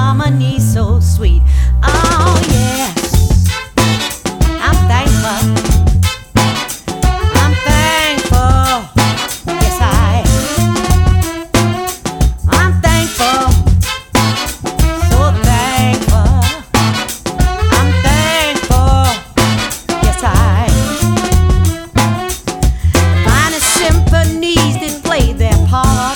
harmony so sweet. Oh yes, I'm thankful. I'm thankful. Yes, I'm thankful. So thankful. I'm thankful. Yes, the finest symphonies that play their part.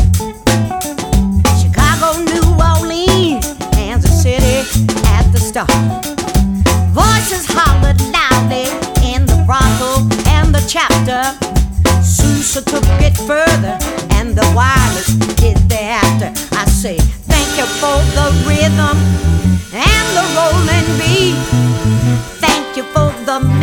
Chicago, New Orleans, Kansas City at the start. Voices hollered loudly in the brothel and the chapter. Sousa took it further, and the wireless did thereafter. I say thank you for the rhythm and the rolling beat. Thank you for the